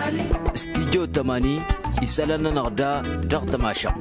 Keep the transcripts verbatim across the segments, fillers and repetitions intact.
استديو تماني يسالنا نغدا ضغط ماشق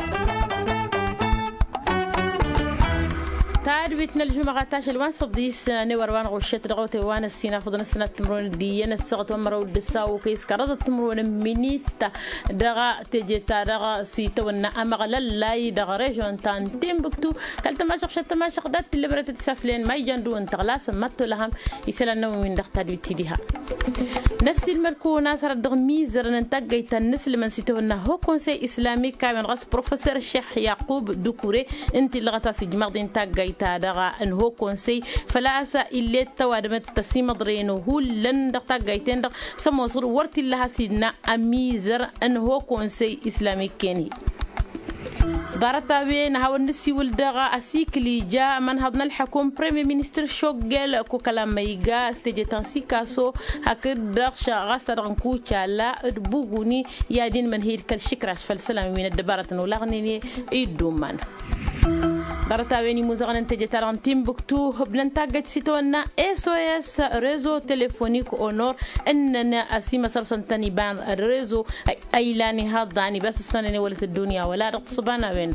تعربتنا الجمعة تاش الوان صديس نوروان غشت رغوتي وانا السينا فضنا السنة تمرون دينا السقط ومرو الدساو كيس كرد تمرون منيتا دغا تجتا دغا سيتا ونا امغلا لاي دغا ريجون تان تيمبكتو كالتا ماشق شتا ماشق دات اللي برات تساسلين ما يجندو انت غلاس ماتو لهم يسالنا من دغتا دويتي ديها نسي المركو ناصر الدغ ميزر ننتقي تنسل من سيتا ونا هو كونسي اسلامي كامل غاس بروفيسور الشيخ يعقوب دوكوري انت اللي غتاسي جماغدين تاقاي تادغا ان هو كونسي فلاسا اللي توادمت تسيم ضرينو هو لن دغتا غايتين دغ سموصر ورتي لها سيدنا اميزر ان هو كونسي اسلامي كيني بارتا بين هاو النسي والدغا اسيكلي جاء من هضنا الحكوم بريمي مينستر شوغل كو كلام ميغا استيجي تنسي كاسو هكذا دغشا غاستا دغنكو تشالا بوغوني يادين من هيد كالشكراش فالسلام من الدبارة ولاغنيني ايدومان بارتا بيني موزغن انتجي تاران تيمبكتو بلن تاقت سيتونا اس او اس ريزو تليفونيك اونور اننا اسيما سرسنتاني بان الريزو ايلاني هاضاني بس السنة ولت الدنيا ولا رقصبانا وين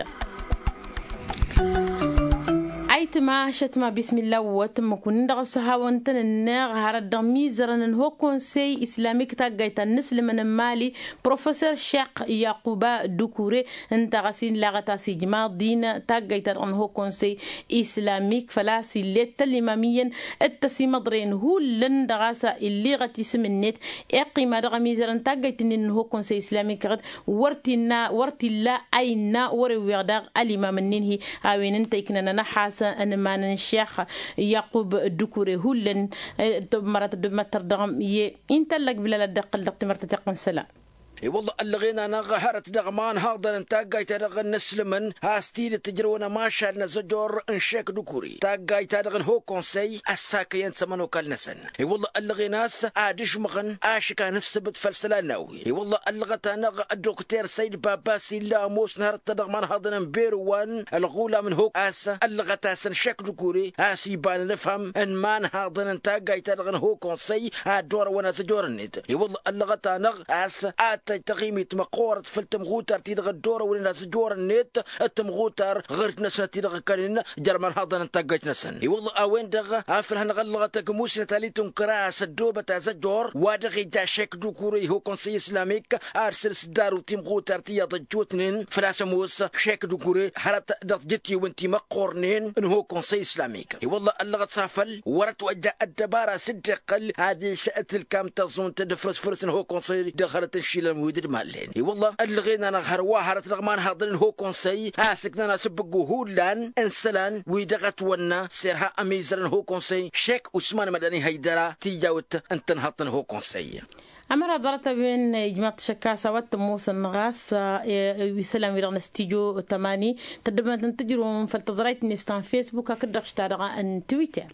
عيتما شتما بسم الله وتم كون دغسها وانتن الناغ هرد ميزرن هو كونسي اسلاميك تاغايت النسل من مالي بروفيسور شيخ يعقوب دوكوري انت غسين لاغتا سيجما دين تاغايت ان هو كونسي اسلاميك فلاسي ليت الاماميا التسيم ضرين هو لن دغاسا اللي غتي سمنيت اقيما دغ ميزرن تاغايت ان هو كونسي اسلاميك غد ورتينا ورتي لا اينا وري ويغدغ الامام النينهي اوين انت كنا نحاس أنا ما نشيخ يعقوب الدكوري هولن مرات دمتر دغم ي انت لك بلا دقل دقت مرت تقن سلا اي والله اللغينا انا غهرت دغمان هاضن انتاقاي تدغ النسلمن هاستيل تجرونه ما شارنا زجور انشيك دكوري تاقاي تدغ هو كونسي اساكي ينسمنو كالنسن اي والله اللغيناس ادش مغن اشكا نسبت فلسلا ناوي اي والله اللغتا نغ الدكتور سيد باباسي لا موس نهار تدغمان هاضن بيروان الغولا من هو اس اللغتا سنشيك دكوري اسي بان نفهم ان مان هاضن انتاقاي تدغ هو كونسي ادور وانا زجور النت اي والله اللغتا نغ اس ات تغيمي تمقورة فلتم غوتر تيدغ الدورة ولنا سجور النت التم غوتر غيرت نسنا تيدغ كارين جرمان هذا نتاقيت نسن اي والله اوين دغ افر هنغلغتك موسنا تاليتم كراس الدوبة زجور وادغي جاشيك دوكوري هو كونسي اسلاميك ارسل سدارو تيم غوتر تيض جوتنين فلاسموس شيك دوكوري حرات دغ جتي وانتي مقورنين ان هو كونسي اسلاميك اي والله اللغة سافل ورت وجه الدبارة صدقل هذه شأت الكام تظن تدفرس فرس هو كونسي دخلت الشيل ودر مالين اي والله اللغينا نغهر واهرت رغمان هاضرين هو كونسي هاسكنا سبقو هولان انسلان ويدغت ونا سيرها اميزرن هو كونسي شيك عثمان مدني هيدرا تيجاوت انتن هاطن هو كونسي أمر برت بين جماعة شكاسة وتموس النغاس ويسلم يرغن استيجو تماني تدبنا تنتجرون فالتزريت نستان فيسبوك أكدر اشتارغا ان تويتر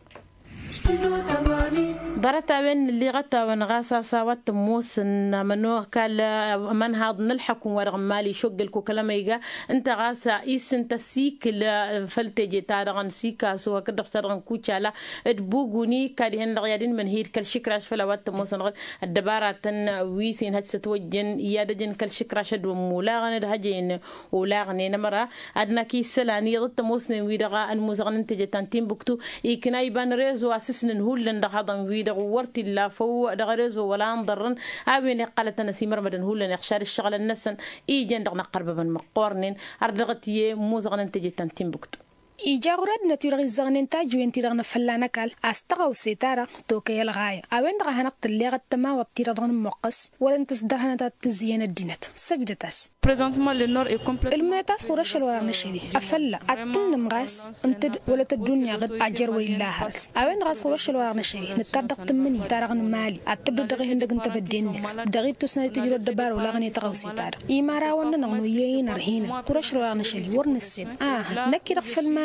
برتا بين اللي غتا ونغاسا ساوات موس منو قال من هذا نلحكم ورغم مالي شق الكو كلاميغا انت غاسا ايس انت سيك فلتجي تارغن سيكا سو كدر تارغن كوتشالا ادبوغوني كادي هن غيادين من هير كل شكراش فلوات موس الدبارات ويسين هج ستوجن يادجن كل شكراش دو مولاغن هجين ولاغني نمرا ادنا كي سلاني ضد موس ويدغا ان موزغن انت جتانتين بكتو يكنا يبان ريزو اسسن هولن دغدن ويدغ ورتي لا فو دغريزو ولا نضرن اوين قالت نسيمر مدن هولن يخشار الشغل النسن ايجن دغنا قرب من مقورنين اردغتي موزغن انت جتانتين بكتو إيجاغرد نتيرغ الزغنين تاجو ينتيرغن فلانا كال أستغو سيتارا توكي الغاية أوين دغا هنقت اللي غتما وابتيرغن موقس ولن تصدرها نتا تزيين الدينت سجدتاس الميتاس ورش الورا مشيدي أفلا أتن مغاس انتد ولا الدنيا غد أجر ولله هرس أوين غاس ورش الورا مشيدي نتردق تمني تارغن مالي أتبدو دغي هندق انت بدينت دغي تسنى تجرو الدبار ولا غني تغو سيتارا إيمارا وانا نغنو يين رهينا ورش الورا مشيدي ورنسين آه نكي رغف المال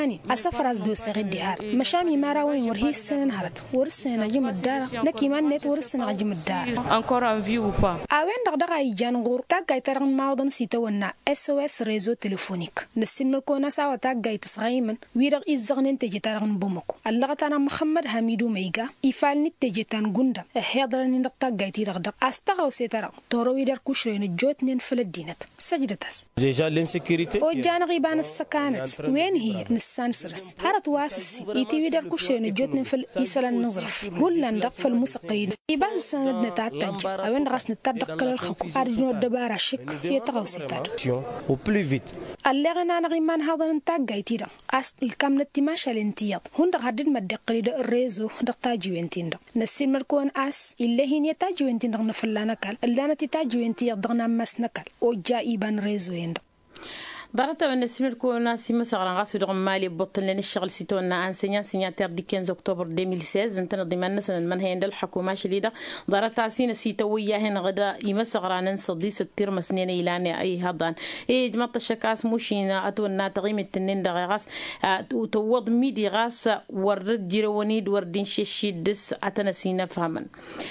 كاني أسافر أز دو سغيد ديار مشامي ماراوين ورهي السنة نهرت ورسنا جيم الدار نكي ما نت ورسنا جيم الدار encore en vie ou pas أوين دغدغة يجان غور تاقاي ترغن معوضن سيتونا اس او اس ريزو تليفونيك نسين ملكونا ساوا تاقاي تسغيمن ويرغ إزغنين تجي ترغن بومكو اللغتانا محمد حميدو ميغا إفالني تجي تان غندا إحيادرني نقطاقاي تيرغدغ أستغو سيترغ تورو ويدر كوشرين جوتنين فلدينت سجدتاس Déjà l'insécurité. او جان غيبان السكانت وين هي نسان سرس هارت واسسي يتي ويدر كوشرين جوتنين فل إيسالان نظرف هولان دق فالمسقين إباز السند نتاتج أوين غاس نتادق الخكو أرجنو الدبارة شك يتغو سيتار Au plus vite. اللغنا نغيمان هذا نتاقاي تيرا أس الكام نتماشى الانتياض هون دق هدد مدقلي دق الريزو دق تاجيو انتين دق نسين مركون أس إلا هين يتاجيو انتين دق نفلا نكال اللانة تاجيو انتياض دق نمس نكال او جا إيبان ريزو يندق ضربت من السمير كونا سيما سغران غاسو دغم مالي بطل لين الشغل سيتونا انسينيان سيناتير دي خمسة اكتوبر ألفين وستة عشر انت ضمن سنه المنهي عند الحكومه شديده ضربت عسينا سيتويا هنا غدا يما سغران صدي ستير مسنين الى اي هضان اي جماعه الشكاس موشينا اتونا تقييم التنين دغاس وتوض ميدي غاس ورد جيرونيد وردين شيشي دس اتنسينا فهمن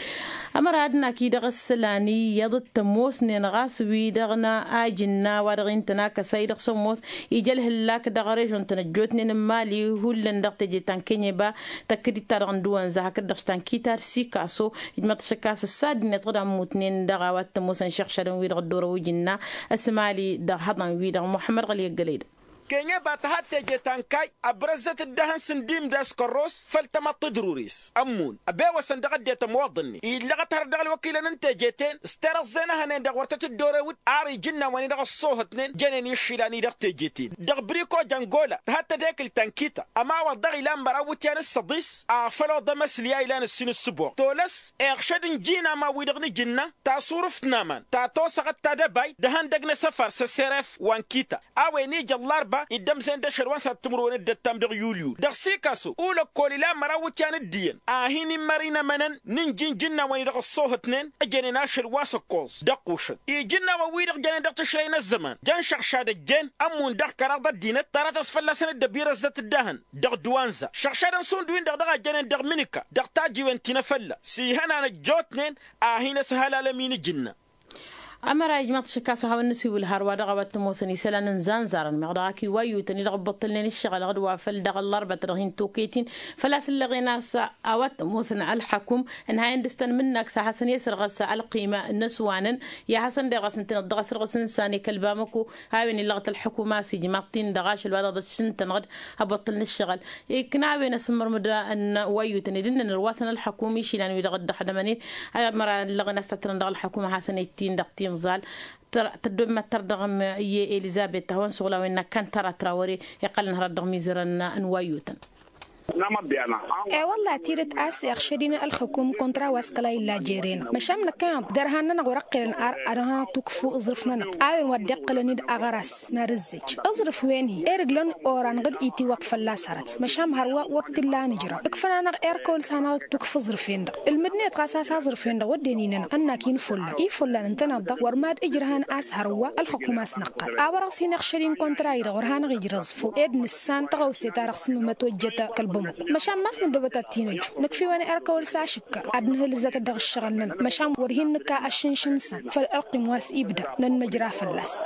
أمر هادنا كي دغسلاني يضد تموس نغاس ويدغنا آجنا ورغين تناك سيدغ سموس يجل هلاك دغريجون تنجوتنين مالي هولن دغت جيتان كينيبا تكري تارغن دوان زهاك دغشتان كيتار سيكاسو يجمع تشكاس الساد نتغدا موتنين دغاوات تموسن شيخ شادن ويدغ الدور ويجنا اسمالي دغ هضن ويدغ محمد غلي القليد كينيا باتهات جيتانكاي أبرزت الدهن سنديم داس كروس فلتمط ضروريس أمون أبيوا صندوق ديت موظني إلا غتر دغ الوكيل أنت جيتين استرق زينها هنين دغ ورتت الدورة ود آري جنة واني دغ الصوه تنين جنين يشيلاني دغ تجيتين دغ بريكو جانجولا تهات ديك التنكيتا أما وضغ إلان براوتيان الصديس أفلو دمس ليا إلان السن السبوع تولس إغشدن جينا ما ويدغني جنة تاصورف نامان تاتوسغت تادباي دهن دغن سفر سسرف وانكيتا أويني جلار إدم زند شروان ساتمرون الدتام دغ يوليو دغ سيكاسو أولا كوليلا مراو كان الدين آهيني مارينا منن ننجين جنة واني دغ الصوه تنين أجانينا شروان سكوز دغ قوشد إي جنة وويدغ جاني دغ تشرين الزمان جان شخشاد الجن أمون دغ كراغ الدينة تارات أسفل سنة دبيرة زت الدهن دغ دوانزا شخشاد سون دوين دغ دغ جاني دغ منكا دغ تاجي وانتنا فلا سيهانا نجوتنين آهينا سهالا لمين جنة أمر أجمع شكاس هوا النسي والهروا دغبت موسني سلان زانزارا مغداكي ويو تاني دغبط لنا الشغل غدوا فل دغ الأربعة رهين توكيتين فلا سلغينا سا أوت موسن الحكم إن هاي ندستن منك سا حسن يسر غسا القيمة النسوانا يا حسن دغ سنتين دغ سر غسن ساني كلبامكو هاي من لغة الحكومة سيجي ماقتين دغاش الولد سنتن غد هبط لنا الشغل كناوي نسمر مدى أن ويو تاني دنا الرواسن الحكومي شيلان ويدغ دحدمانين هاي مرة لغنا استترن دغ الحكومة حسن يتين دغتين زال تدوم ما تردغم يه إليزابيث هون سغلا وإن كان ترى تراوري يقل نهار الدغمي زرنا نوايوتن اي والله تيرت اسي اخشدين الحكوم كونترا واسكلا الا جيرين مشام نكان درهانا نغرقين ار ارها تكفو ازرفنا اي ودقلني اغراس نرزج ازرف ويني ارجلون اوران قد ايتي وقف لا سرت مشام هروا وقت لا نجرا اكفنا نغ ايركول سانا تكفو زرفين المدنيه قاساس زرفين ودينينا انا كين فل اي فل انت نض ورماد اجرهان اس هروا الحكومه سنقل ابرسي نخشدين كونترا يغرهان غيرزفو ادن السان تغوسي تارخصم متوجته مشام ماسن دبتاتينج نكفي وانا اركول ساشكا ادنه لزات دغ الشغلنا مشام ورهين نكا اشنشنسن فالارقم واس يبدا لن مجرا فلس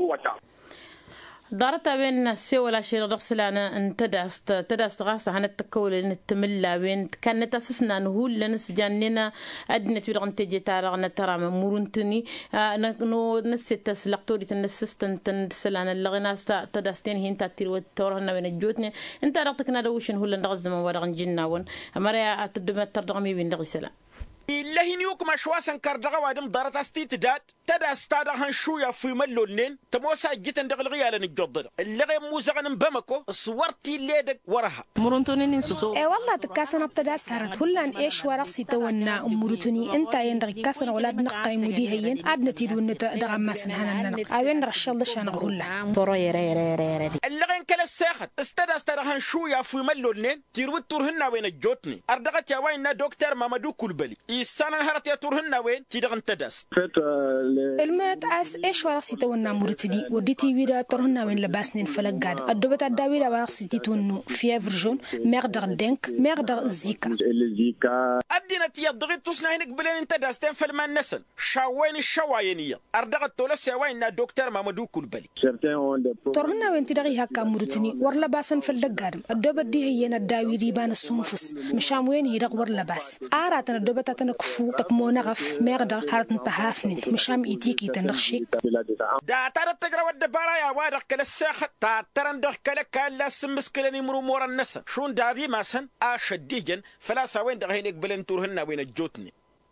دارت بين السي ولا شيء رغسلانا ان تداست تداست غاسة هن التكول ان التملا بين كانت اسسنا نهول لنس جاننا ادنت بيرغن تجي تارغنا ترى مورنتني نو نسيت تسلقتوري تنسستن تنسلانا اللغنا تداستين هين تاتير وتورهنا بين الجوتني انت رغتكنا دوشن هول نغز ما ورغن جناون امريا تدم تردغمي بين دغسلا إلا هنيوك مشواسن كردغا وادم دارت استيت داد تدا استادا هنشويا في ملولين تموسا جيتن دغ الغيال نجدد اللغي موزغن بمكو صورتي ليدك ورها مرونتوني نسوسو اي والله تكاسن ابتدا سارت هلان ايش ورق سيتونا مرونتوني انت يندغ كاسن ولاد نقاي مودي هين ادنتي دون دغ مسن هنن اوين رشل شان غولا تورو يري يري يري اللغي كلا ساخت استادا استادا هنشويا في ملولين تيرو تورهنا وين الجوتني اردغت يا وين دكتور مامادو كولبلي إيسان هرت يا تورهن وين تيدغن تدس المات أس إيش وراسي تونا مرتدي وديتي ويدا تورهن وين لباسنين فلقاد الدبت الداويدا وراسي تونو فيفرجون ميردر دينك ميردر زيكا أدينا تيضغط تصنع هناك بلين انت داستين فلمان نسل شاوين الشواينية أردغت تولا سواين دكتور مامدو كلبلي تورهن وين تدغي هكا مرتني ورلا باسن فلقاد الدبت دي هينا الداويدي بان السنفس مشام وين يدغ ورلا باس آراتنا الدبت تنكفو تكمونا غف ميردر هارتن تهافنين مشام إيتيكي تنرشيك دا ترى تقرا ودبارا يا وادق كلا الساخت تا ترى ندخ كلا كان لا سمسكلني مرو مور النسا شون دادي ماسن اشديجن فلا سوين دغ هناك بلين تورهن وين الجوتني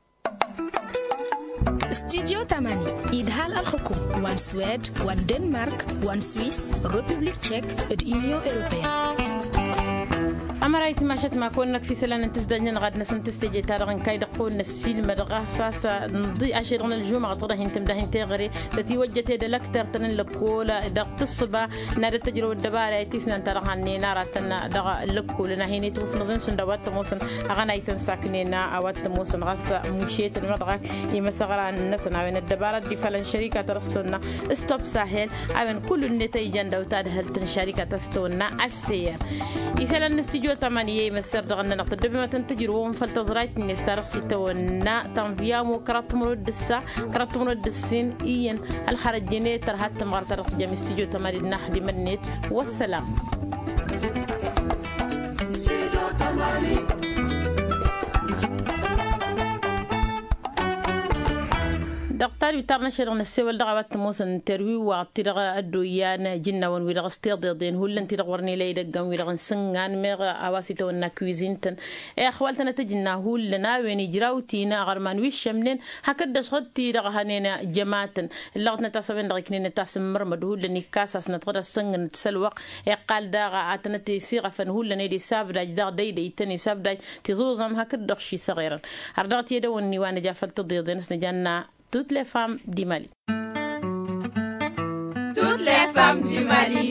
استديو تماني إدهال الحكوم وان سويد وان دنمارك وان سويس ريبوبليك تشيك اليونيون أوروبية أمرايت ما شت ما كونك في سلان تزدنين غاد نسن تستجي تارغن كايد قون السيل مدغا ساسا نضي عشرين الجمعة طرهن تمدهن تغري تتي وجهت دلكتر تنن لكولا دق الصبا نار التجربة الدبارة تيسنا ترهن نارتنا دغا لكولا نهيني توف نزن سندوات موسن أغنى ساكنين أوات موسن غاس مشيت المدغا يمسغرا النسنا وين الدبارة دي فلان شركة ترستونا ستوب ساحل أبن كل النتائج دوتاد هل شركة ترستونا السير يسأل نستيجو ثمانية مسر دغنا نقطة بما تنتجرون فلتزرايت نستارق ستونا تنفيامو كرات مرود السا كرات مرود السين إيان الخارجيني ترهات مغرطة جميع استيجو ثمانية نحدي منيت والسلام دكتور بيترنا شرنا السوال دعوات موسن تروي وعطيرة الدويان جنة ونويرة استيضاضين هو اللي انتي رغورني لي دقام ويرغن سنغان ميغ عواسيتا ونا كويزينتن اي اخوالتنا تجنا هو لنا وين جراوتينا غرمان ويش منين هكذا شغلتي رغهانينا جماعتن اللغتنا تاسبين دغيكنين تاسم مرمد هو اللي كاساس نتغدى السنغن تسلوق اي قال داغا عاتنا تيسيغا فن هو اللي دي سابداج داغ داي دي تاني سابداج تزوزم هكذا شي صغيرا هردغت يدوني وانا جافلت ضيضين سنجانا Toutes les femmes du Mali. Toutes les femmes du Mali.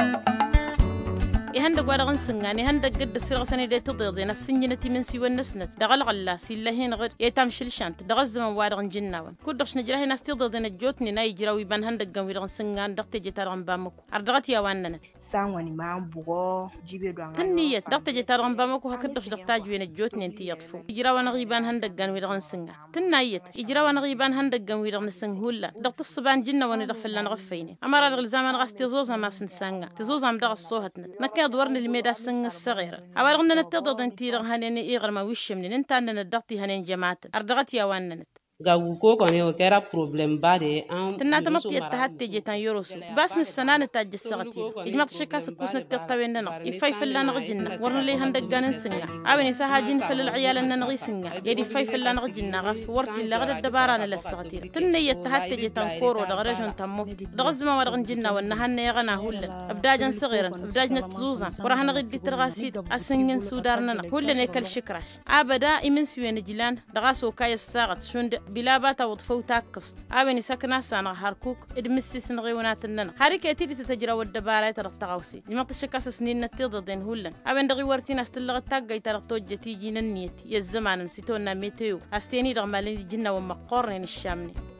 يهندق ورغن سنغاني هندق قد السرغ سنة دي تضيضين السنجنة من سيوى النسنت دغل غلا سيلهين غير يتامشل شانت دغل الزمن وارغن جناون كودش نجرهي ناس تضيضين الجوتني ناي جراوي بان هندق قم ورغن سنغان دغتي جتارغن بامكو أردغت يا واننت سانواني معهم بغو جيبي دوان تنيت دغتي جتارغن بامكو هكدف دغتاج وين الجوتني انتي يطفو يجراوان غيبان هندق قم ورغن سنغان تنيت يجراوان غيبان هندق قم ورغن سنغولا دغت الصبان جناون دغفلان غفيني أمر الغلزامان غاس تزوزا ما سنسانغا تزوزا مدغ الصوهتنا دورنا الميدا سن الصغيرة أولغنا نتضد انتيرغ هنين إيغر ما وش منين انت عندنا الضغطي هنين جماعة أردغت يا واننت gaguko kone o kera problem bade am تنا تمطي التهت جيتان يوروس بس نسنان تاج السغتي إجمع تشكاس كوسنا تقطعين لنا يفايف لنا نغجنا ورنا لي هندق جان سنجا أبني سهاجين فل العيال إن نغي سنجا يدي فايف لنا نغجنا غاس ورت اللي غد الدباران للسغتي تنا يتهت جيتان كورو دغرجون تمو دغز ما ورغنجنا ونهن يغنا هولا أبداجن صغيرا أبداجن تزوزا ورهن غدي ترغاسيد أسنجن سودارنا هولا نيكل شكراش أبدا إمن سوين جيلان دغاسو كاي الساغت شوند بلا باتا وضفو تاكست أبني سكنا سانا هاركوك إدمسي سنغيونات الننا هاريك أتيدي تتجرى والدبارات رغتغوسي لمقت الشكاس سنين نتيضدين هولن أبن دغي ورتين أستلغ التاقاي ترغتوج جتيجي ننيت يزمان نسيتونا ميتيو أستيني رغمالين جنة ومقورن الشامني